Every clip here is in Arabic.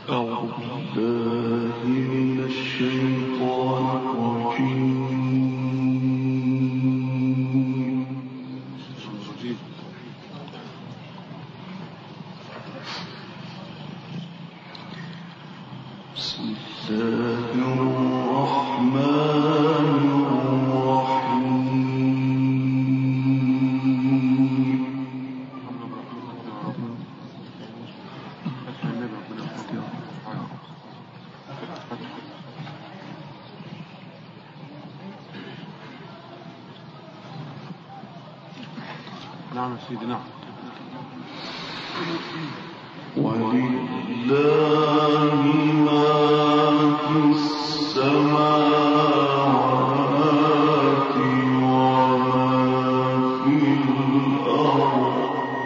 نعم سيدي نعم. ولله ما في السماوات وما في الأرض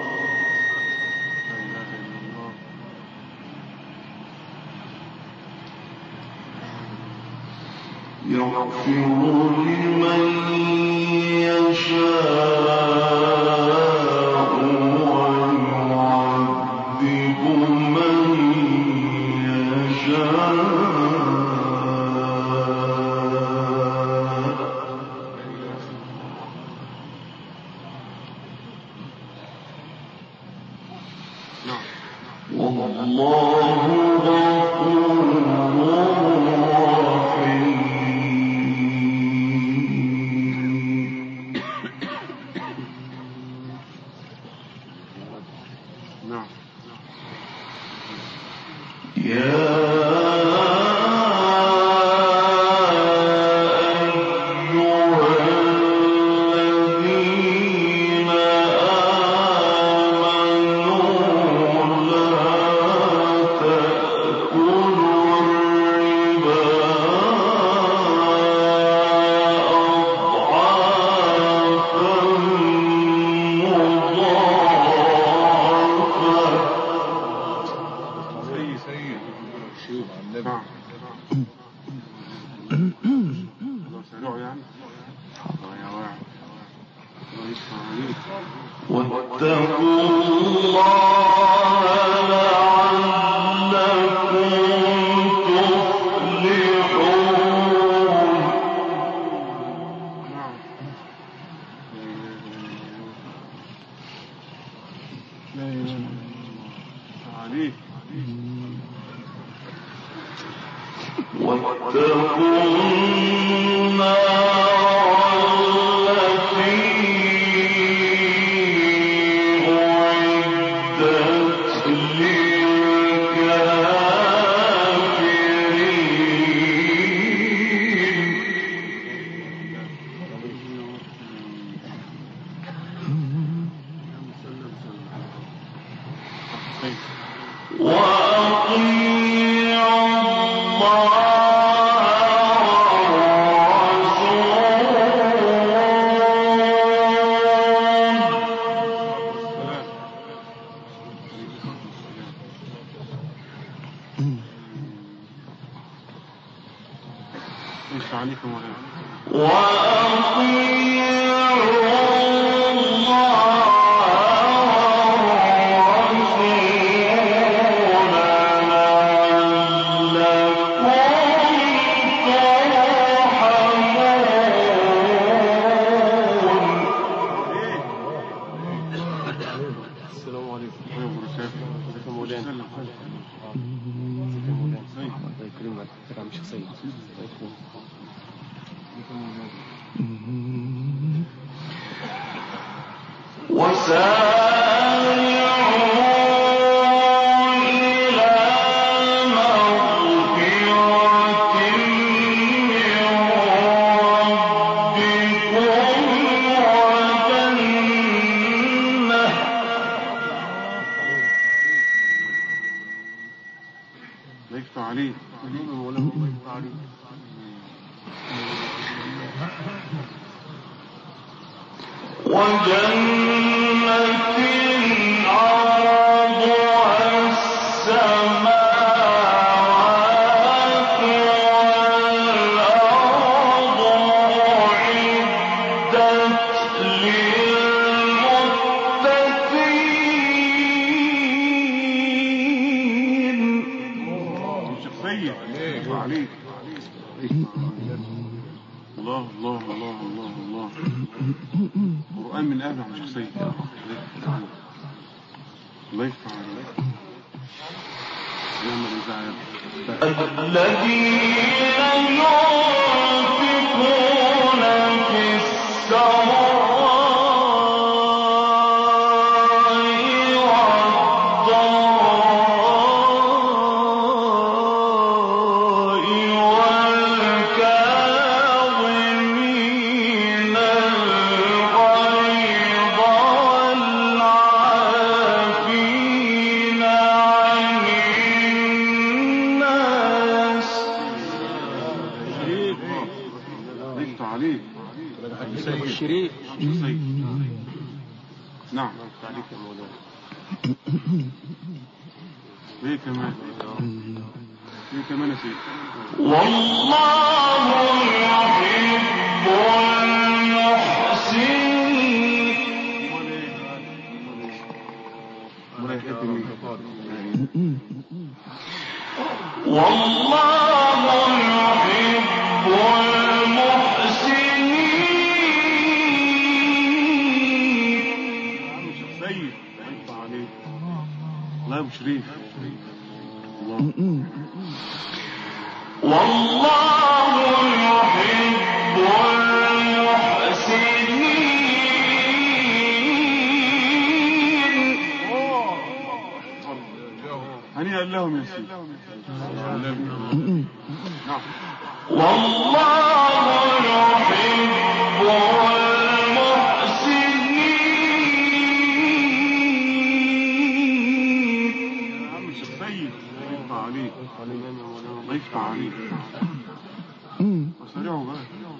يغفر لمن يشاء ويعذب من يشاء والله غفور واتقوا الله لعلكم تفلحون. واتقوا النار التي أعدت للكافرين. وأطيعوا الله سيد عليك. الله الله الله الله الله. قرآن من أهله عن شخصية. الله يفتح عليك. يوم الإذاعة الذين ينفقون في السراء الشريك. نعم. ليه كمان يا سيدي. والله يحب المحسنين. والله يحب المحسنين. الله ابو شريف. والله يحب المحسنين. هنيئا لهم يا سيدي. نعم. والله يحب الله يفتح عليك. وسرعوا بقى.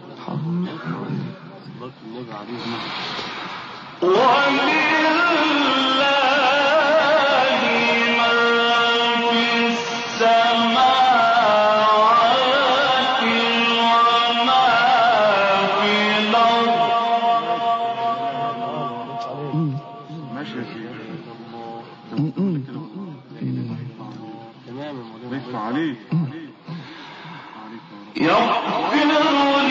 الله النبي عليه. ولله ما في السماوات وما في الأرض. ماشي يا سيدي. تمام. الله يفتح عليك. يغفر لمن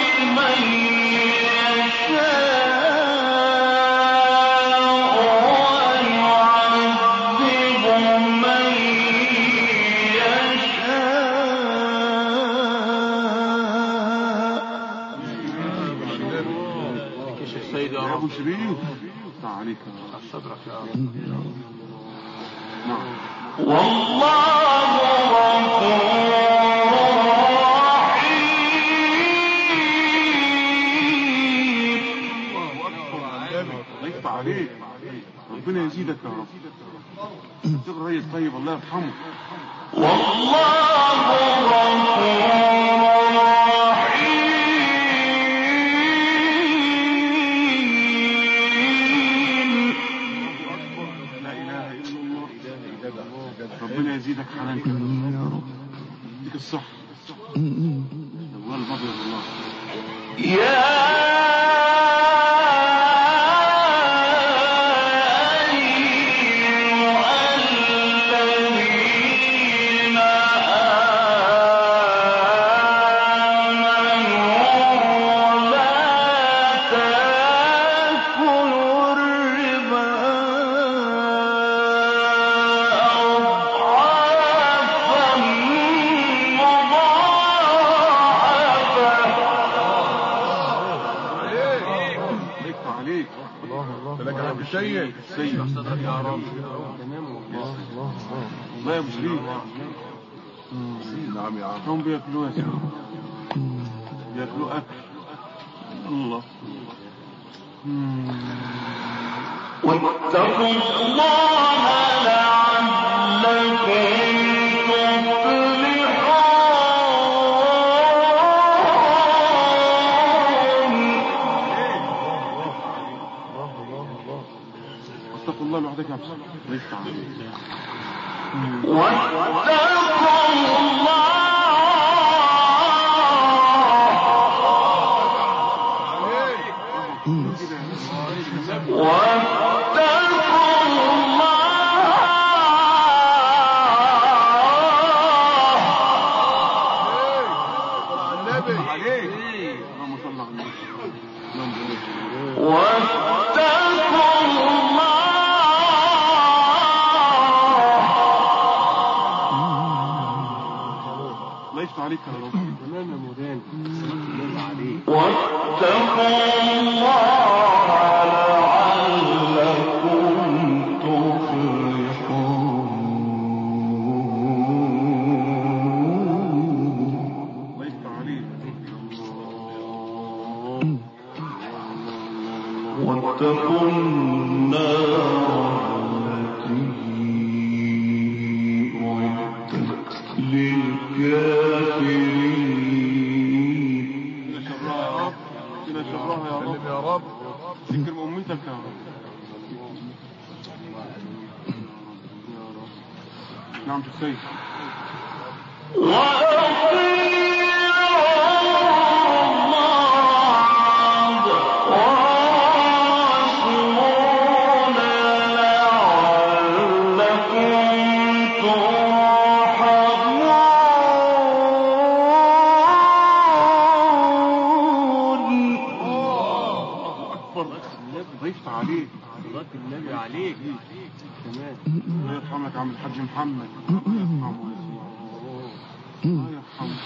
يشاء ويعذب من يشاء. يا ابو شريف عليك صدرك. نعم. والله غفور عليك. ربنا يزيدك يا رب. تقرأ هي الطيب الله يرحمه. والله غفور رحيم. لا إله إلا الله. ربنا يزيدك حنانك يا رب. يديك الصحة. الله المضي الله. يا سيد صدرك يا رب. تمام. الله يا ابو شريف. نعم يا عم. هم بياكلوا بياكلوا اكل. الله. واتقوا الله لعلكم اتقوا الله لوحدك يا بصر. ليس عليك. واتقوا الله ضيفت عليك يا رب. تمام يا مولانا. السلام عليك. واتقوا الله لعلكم تفلحون. ضيفت عليك. واتقوا النار التي أعدت للكافرين. كده شرها يا رب. ذكر أمتك يا رب. نعم السيد. ضيفت عليك. صلاة النبي عليك. تمام. الله يرحمك عم الحاج محمد. الله يرحمه.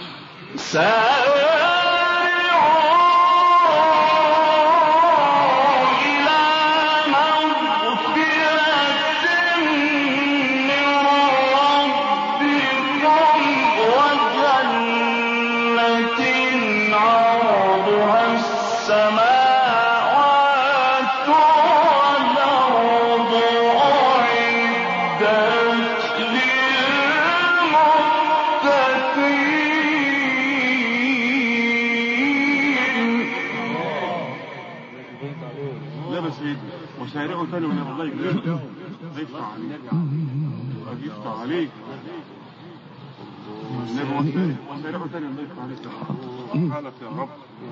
وسارعوا تاني من الله يجزاك. ضيفت عليك. ضيفت عليك. وسارعوا تاني من ضيفت عليك. حالك يا رب.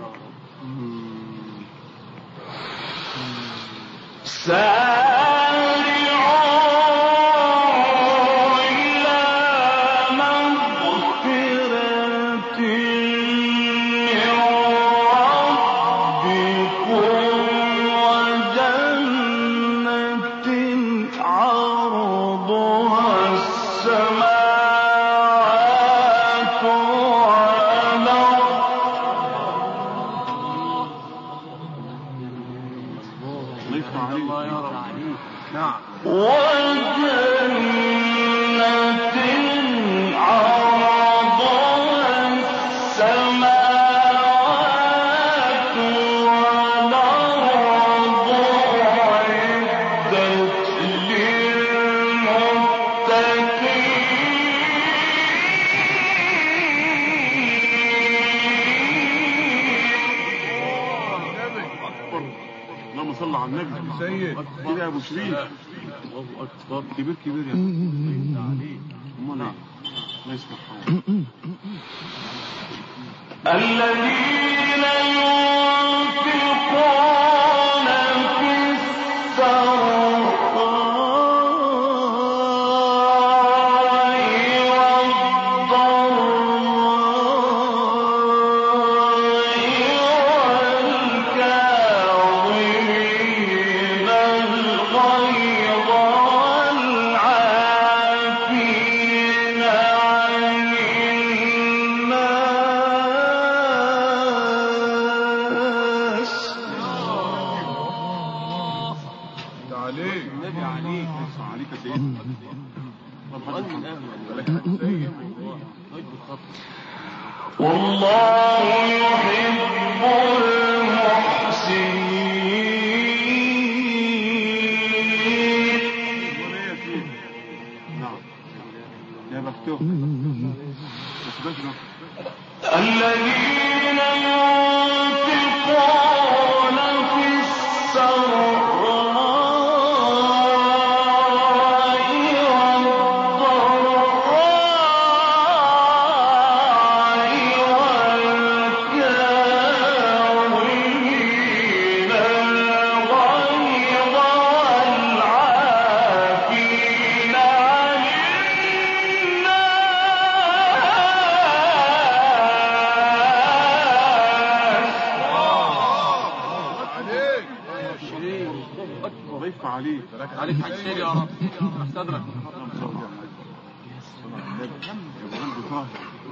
كده يا ابو شريف. الله اكبر. كبير يا ابو. امال ايه؟ الله يسمح حالك. الذين ينفقون في السراء والله يحب المحسنين. نعم يا بختهم. الذين ينفقون في السراء عليك حسين يا رب. صدرك. قلب طاهر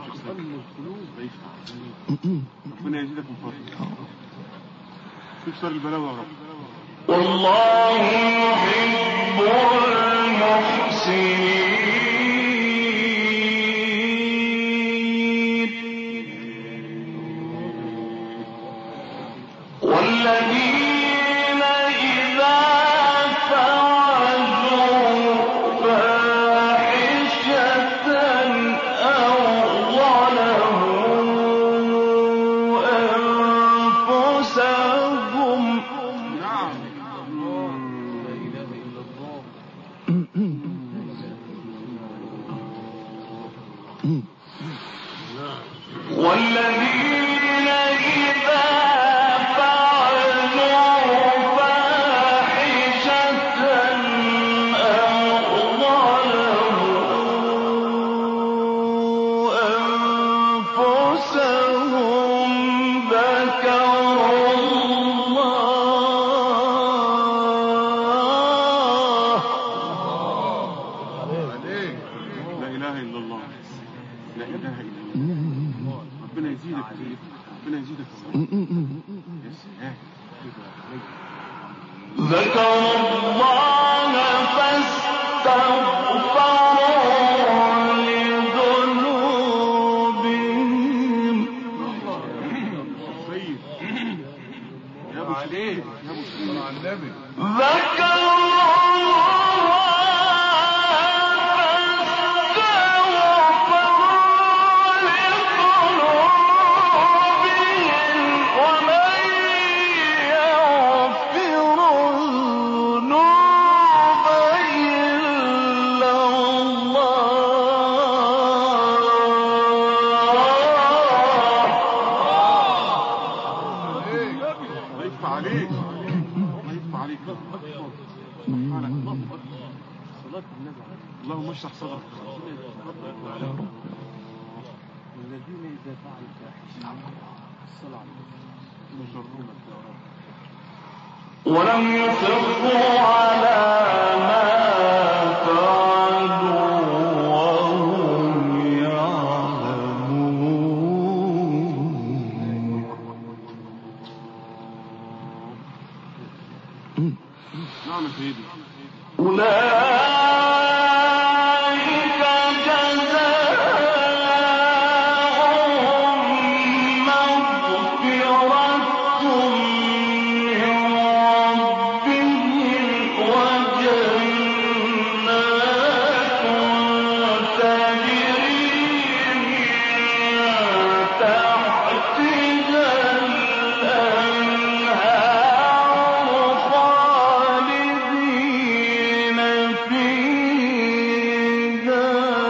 ربنا يزيدك من فضله تكسر البلاوي يا رب. والله يحب المحسنين والذين إذا فعلوا فاحشة أو ظلموا أنفسهم نعم والذين إذا فعلوا فاحشة أو ظلموا أنفسهم ذكروا الله لا إله إلا الله لا إله إلا الله ربنا يزيدك ربنا يزيدك يا سلام ذكروا الله فاستغفروا لذنوبهم سيد يا ابو شريف يا ابو شريف على النبي ذكروا عليك الله يفتح عليك سبحانك صلاة النبي اللهم اشرح صدرك الذين إذا فعلوا فاحشة الصلاة يجرونك يا رب ولم يصروا على ما فعلوا وهم يعلمون نعم سيدي أولئك جزاؤهم مغفرة من ربهم وجنات تجري من تحتها الأنهار خالدين فيها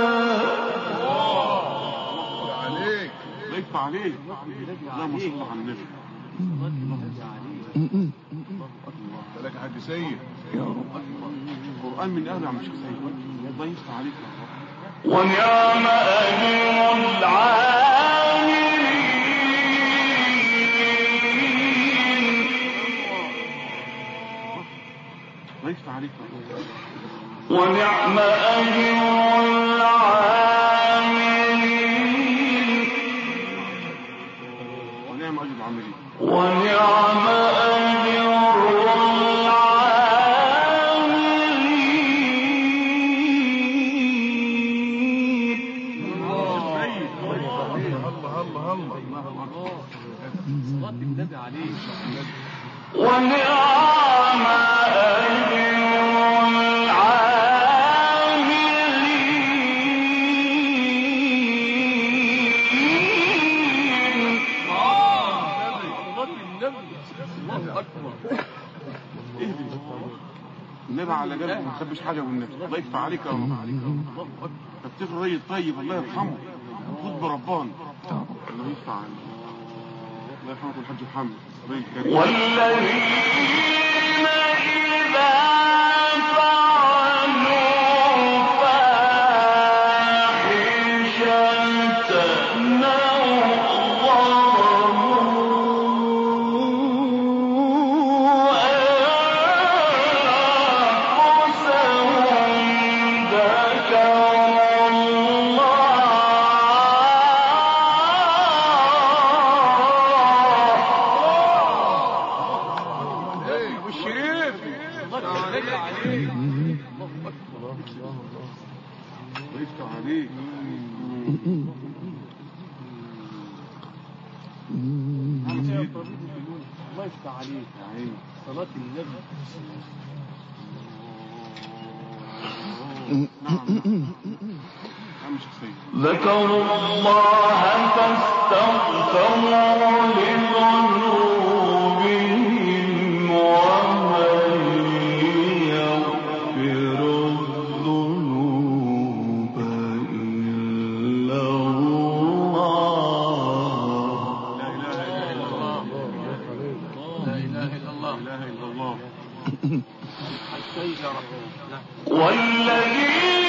عليك الله يفتح عليك اللهم صل على النبي لك حاج سيد يا رب القرآن من أهل عم شيخ سيد الله يفتح عليك يا رب ونعم أجر العاملين الله يفتح عليك يا رب ونعم أجر العاملين ونعم أجر العاملين ونعم أجر ونعم النبي على جنب ما تخبيش حاجه والنبي الله يفتح عليك يا رب تفتكر راجل طيب الله يرحمه خد بربان الله يفتح عليك الله يرحمك الحاج محمد والذين إذا فعلوا فاحشة أو ظلموا أنفسهم ذكروا الله الله يفتح عليك يا عيني صلاة النبي. ذكروا الله فاستغفروا لذنوبهم ومن يغفر الذنوب إلا الله. لا إله إلا الله. لا إله إلا الله. والذين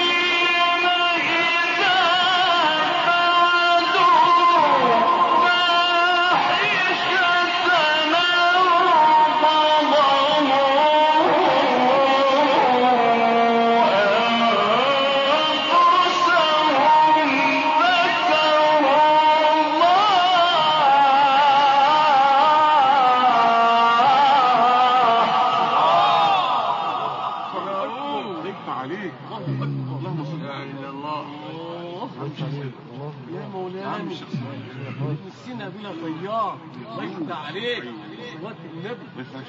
يا مولانا نسينا بلا طيار. الله يفتح عليك صلاة النبي.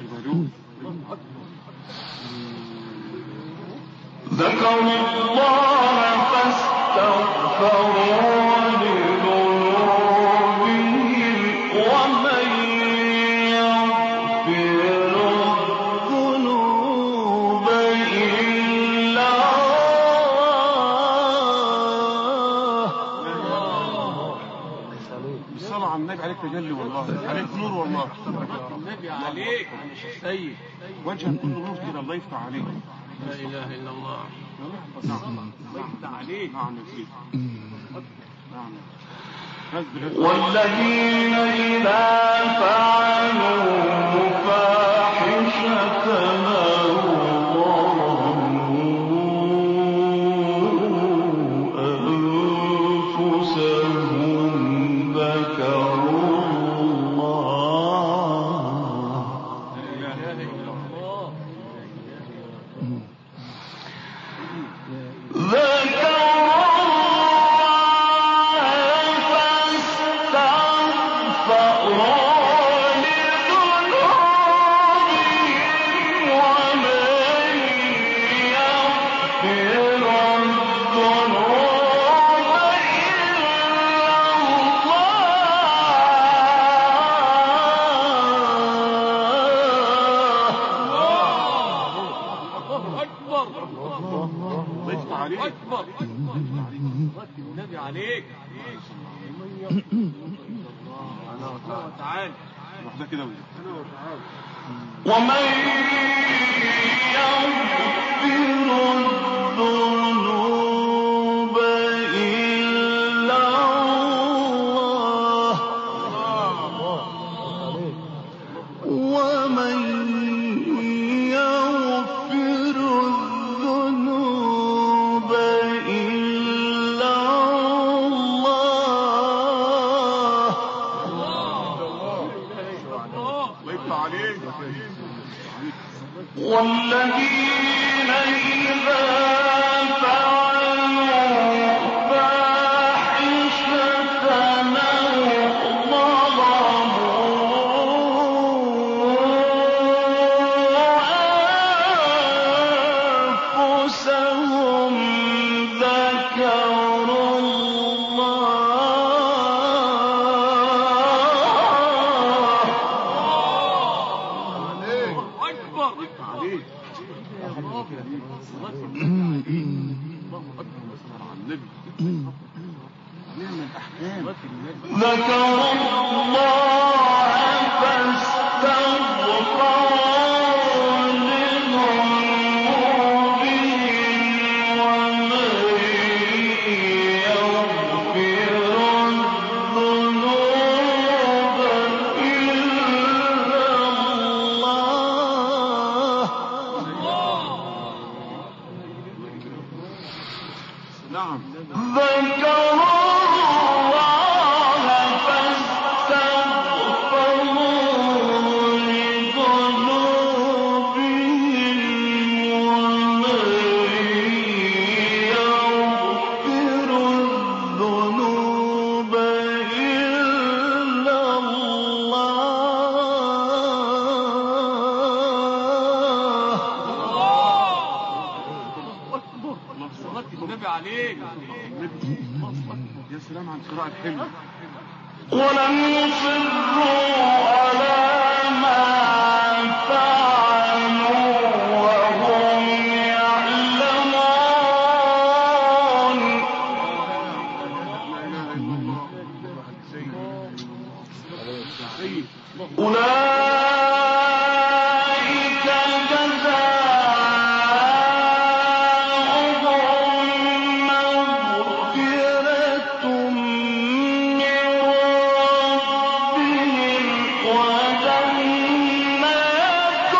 ذكروا الله فاستغفروا لذنوبهم ومن يغفر الذنوب إلا الصلاة على النبي عليك تجلي والله، عليك نور والله. النبي عليك سيد وجهك كله نور كده. الله يفتح عليك. لا إله إلا الله. الله يفتح عليك. نعم يا سيدي. نعم. والذين إذا فعلوا فاحشة أو ظلموا أنفسهم ذكروا الله أكبر. النبي عليك. تعالى واحدة كده ومن يغفر الذنوب إلا الله ومن يغفر الذنوب إلا الله. والذين إذا فعلوا فاحشة أو ظلموا أنفسهم ذكروا ذكر الله فاستغفروا لذنوبهم ومن يغفر الذنوب إلا الله. نعم. ذكر الله فاستغفروا لذنوبهم سلام عن صراع الحلم. ولم يصروا على ما فعلوا وهم يعلمون. أولئك جزاؤهم مغفرة من ربهم وجنات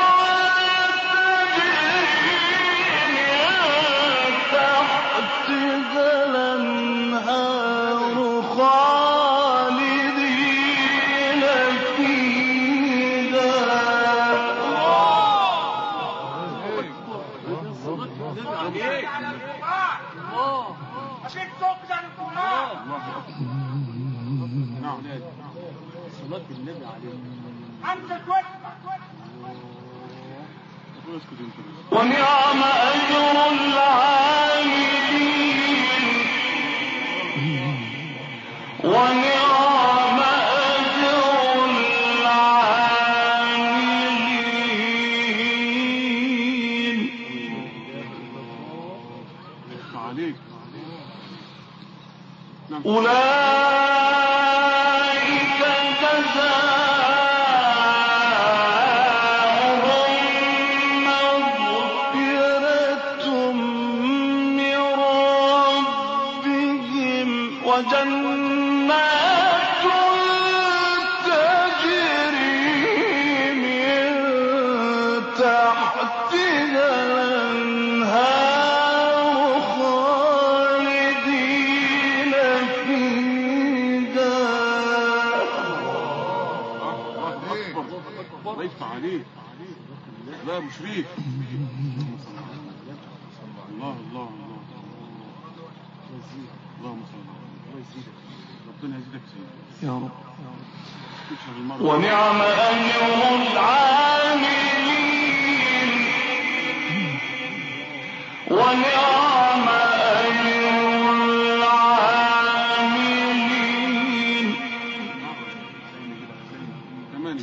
تجري من تحتها الأنهار خالدين فيها. نعم. صلاة النبي عليه. اسكت انت بس. ونعم أجر العاملين. ونعم أجر العاملين. يخفى عليك. نعم. أولئك جزاؤهم مغفرة من ربهم وجنات تجري من تحتها الأنهار خالدين فيها. الله يفتح عليك. لا مشريك. الله الله الله. اللهم صل على ربنا يزيدك سيدي. يا رب. تشهد المرة. ونعم أجر العاملين. ونعم أجر العاملين. كمان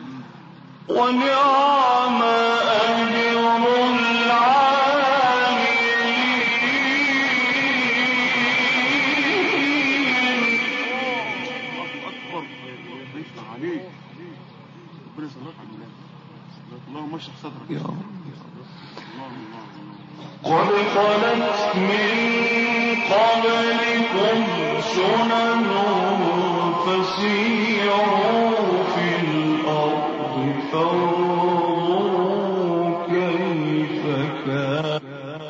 ونعم أجر العاملين. أكبر. يفتح عليك. ربنا يسلمك على الناس. اللهم اشرح صدرك. يا رب. الله الله الله. قد خلت من قبلكم سنن فسيروا في الأرض فانظروا كيف كان.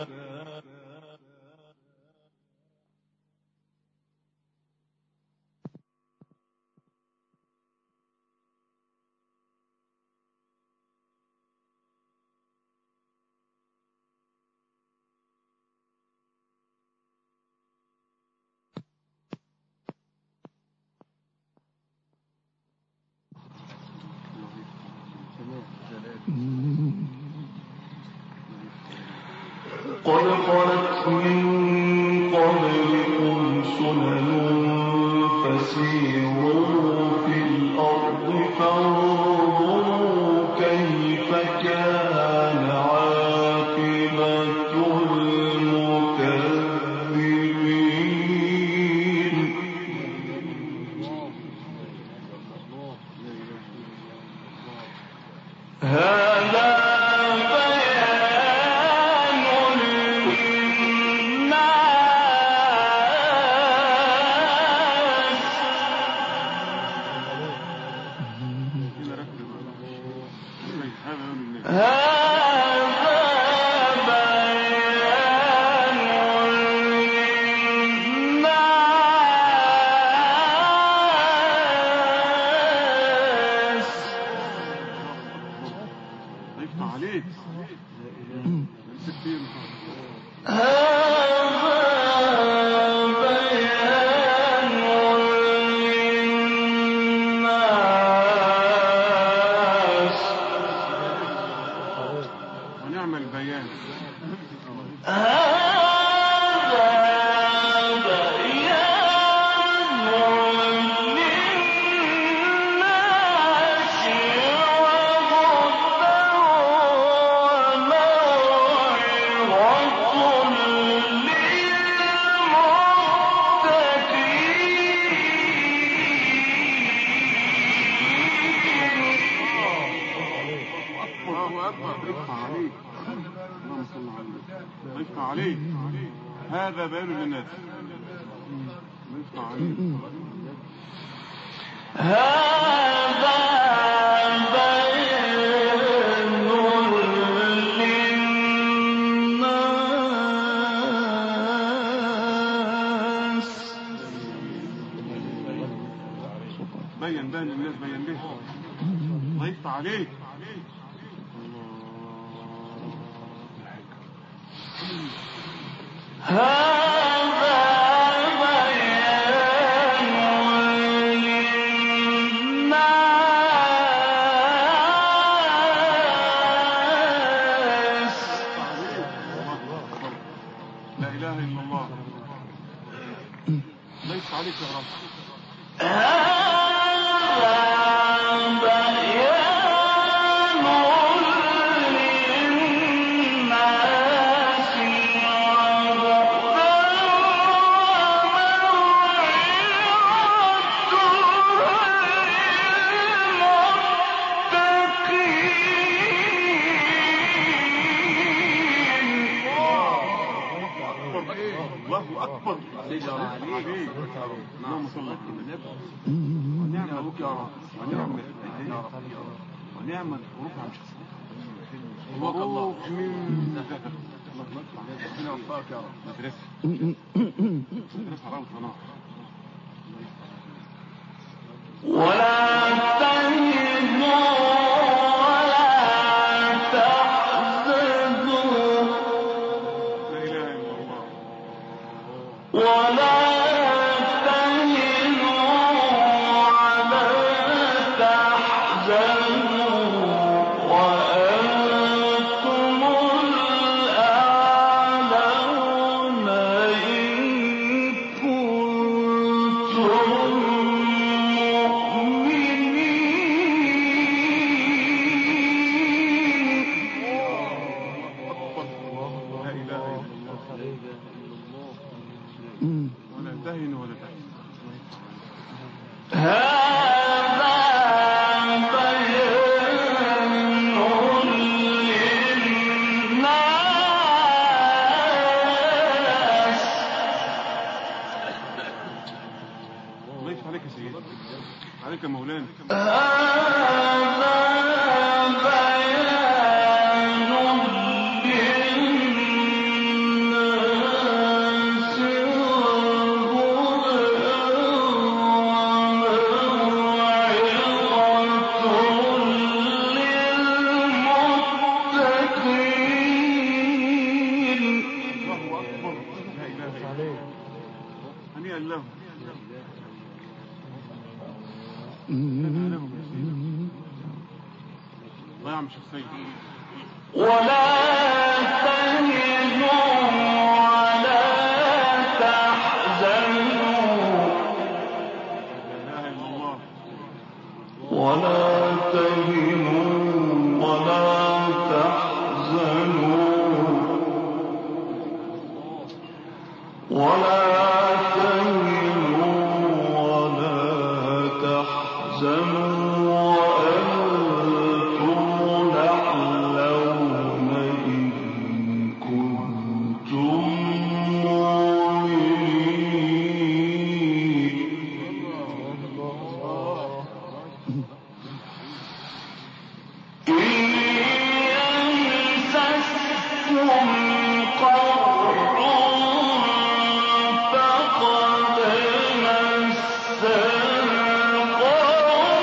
قد خلت من قبلكم سنن فسيروا في الأرض فانظروا كيف كان عاقبة المكذبين. هذا بيان للناس يفتح عليك. هذا بيان للناس. الله يفتح عليك. هذا بين للناس، بين ليه. الله يفتح عليك. لا إله إلا الله. الله يفتح عليك يا رب. الله أكبر. اللهم صل على النبي. ونعم أبوك يا رب، ونعم الحروف عن حروف من ذهب. ربنا يوفقك يا رب. مدرسة روضة. ولا تهنوا ولا تحزنوا. لا إله إلا الله. ولا تهنوا ولا تحزنوا وأنتم الأعلون إن كنتم ولا تهن ولا تحزن. هذا بيان للناس. الله يفتح عليك يا سيدي، عليك يا مولانا. هنيئا لهم. الله يعمل شخصية. ولا تهنوا ولا تحزنوا. لا إله إلا الله. ولا تهنوا ولا تحزنوا ولا تهنوا ولا تحزنوا وأنتم الأعلون إن كنتم مؤمنين. إن يمسسكم قرح فقد مس القوم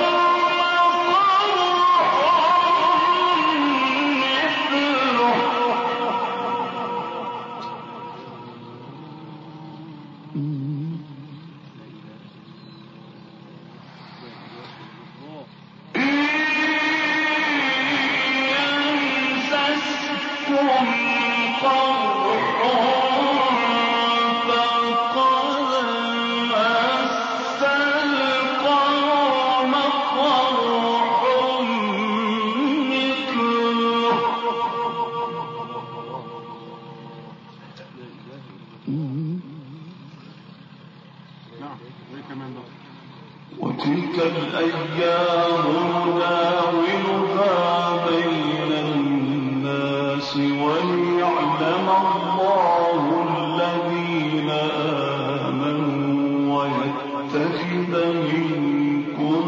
وتلك الأيام نداولها بين الناس وليعلم الله يتخذ منكم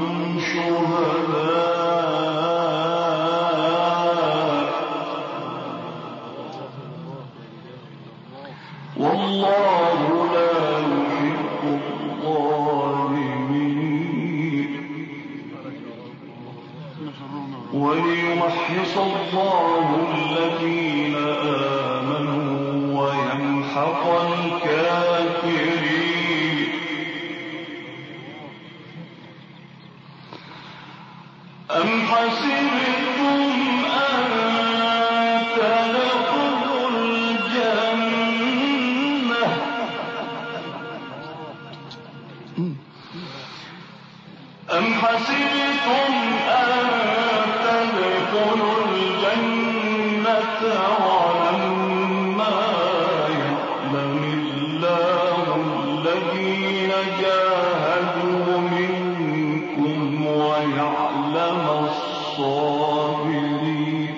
شهداء والله لا يحب الظالمين وليمحص الله الذين آمنوا ويمحق الكافرين أم حسبتم أن تدخلوا الجنة أم حسبتم أن تدخلوا الجنة ولما يعلم الله الذين جاهدوا منكم ويعلم الصابرين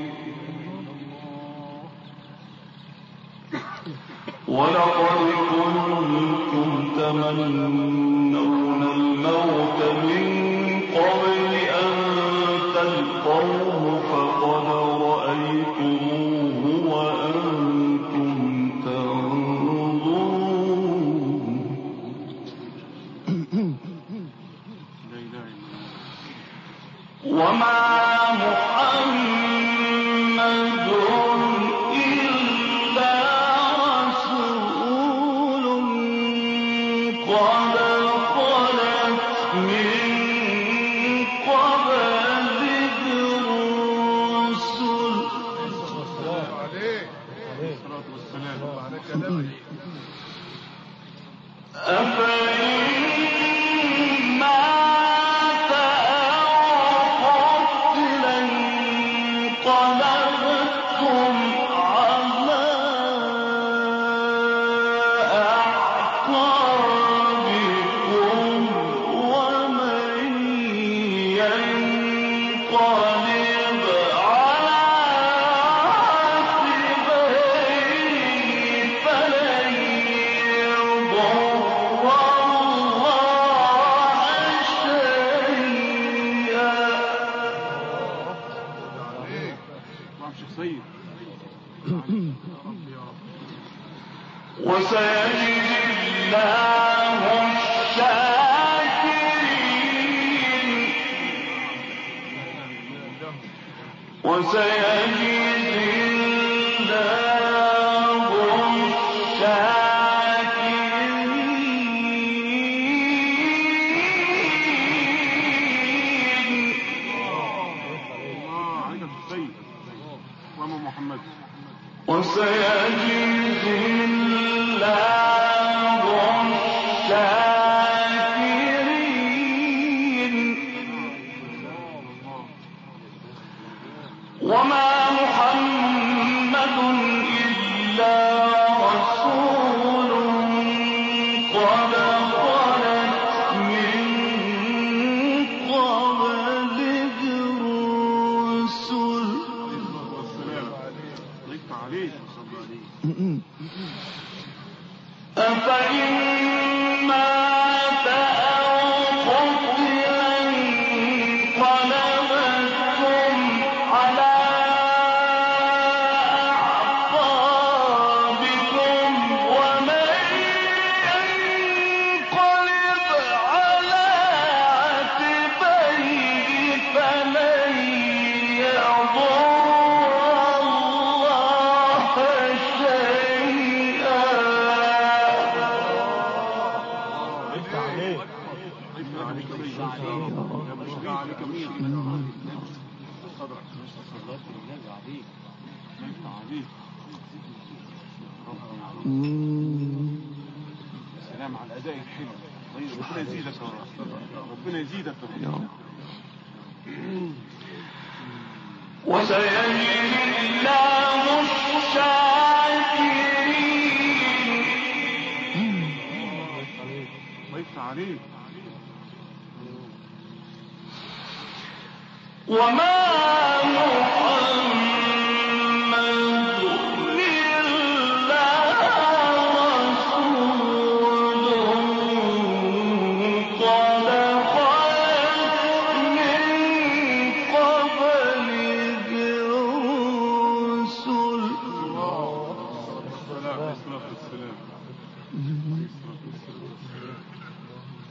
ولقد كنتم تمنون الموت من قبل أن تلقوه فقد رأيتموه وأنتم تنظرون وما محمد إلا رسول قد خلت من قبله الرسل أفإن مات أو قتل انقلبتم على أعقابكم ومن ينقلب على عقبيه فلن يضر الله شيئا وسيجزي الله الشاكرين وسيجزي الله الشاكرين وسيجزي الله الشاكرين وما محمد إلا رسول قد خلت من قبله الرسل أفإن مات أو قتل انقلبتم على أعقابكم ومن ينقلب على عقبيه فلن يضر الله شيئا سلام على الأداء الحلو. ربنا يزيدك يا رب. ربنا يزيدك يا رب. وسيجزي الله الشاكرين ويفتح عليك. وما محمد إلا رسول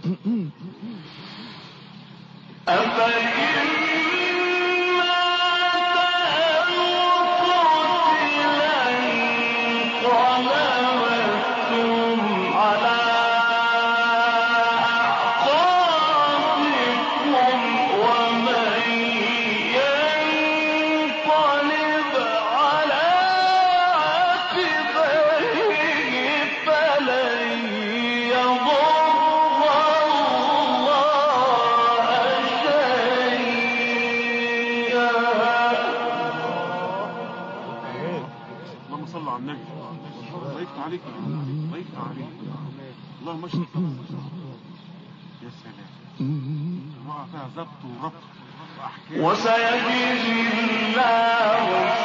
اللهم اشهد. يا سلام، وقع فيها ضبط وربط واحكام. وسيجزي الله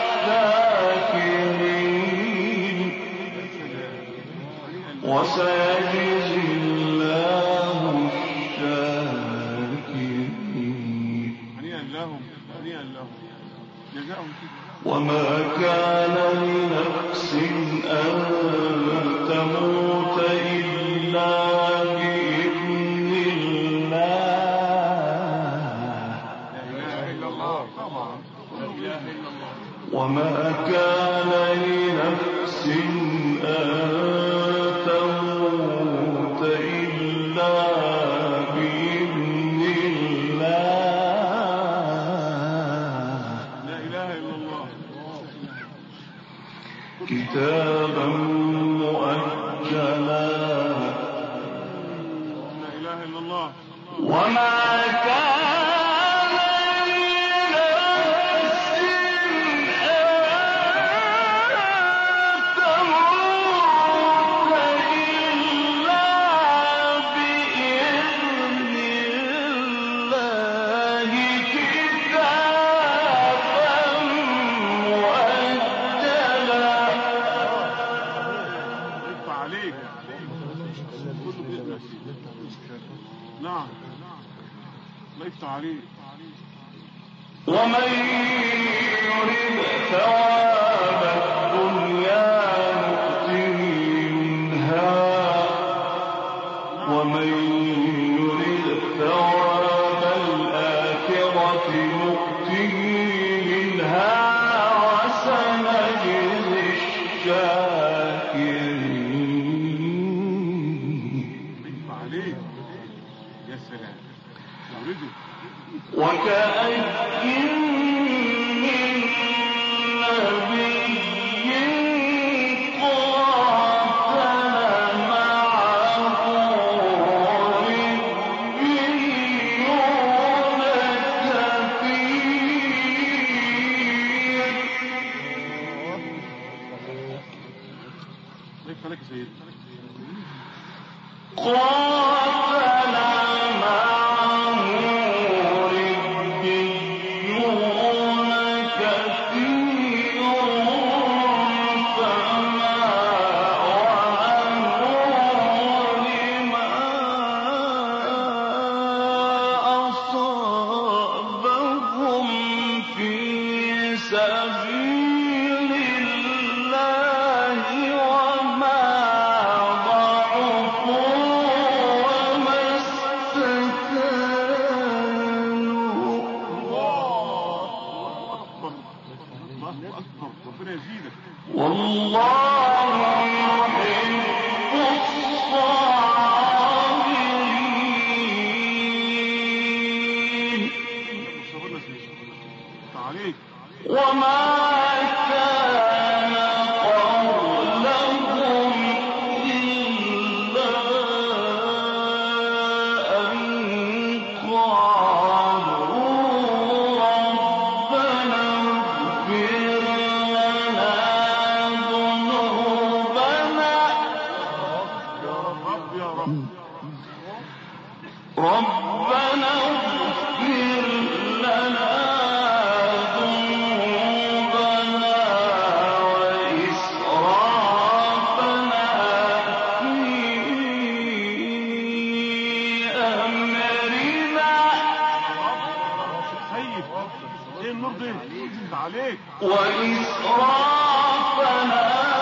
الشاكرين، وسيجزي الله الشاكرين. هنيئا لهم، هنيئا لهم، جزاهم كده. وما كان لنفس أن تموت إلا بإذن الله. لا إله إلا الله طبعا، لا إله إلا الله. وما كان لنفس أن تموت إلا بإذن الله. لا إله إلا الله. كتابا مؤجلا. لا إله إلا الله. وما كان لنفس أن تموت إلا بإذن الله. كتابا مؤجلا. ادفع عليك كله بإذن الله. نعم، الله يفتح عليك. ومن يريد ثواب الدنيا نؤته منها، ومن يريد ثواب الآخرة نؤته منها وسنجزي الشاكرين. ادفع عليك. يا سلام، يورده. وكأين من نبي قاتل معه ربيون كثير. الله يفتح عليك يا سيدي. قاتل معه ربيون كثير فما وهنوا لما أصابهم في سبيل الله وما ضعفوا وما استكانوا. الله أكبر، الله أكبر، ربنا يزيدك. والله يحب الصابرين. صبرنا سيدي. ادفع عليك. وما كان قولهم إلا أن قالوا ربنا اغفر لنا ذنوبنا يا رب، يا رب. ربنا اغفر لنا ذنوبنا وإسرافنا في أمرنا سيد، ايه النور ده؟ ادفع عليك. وإسرافنا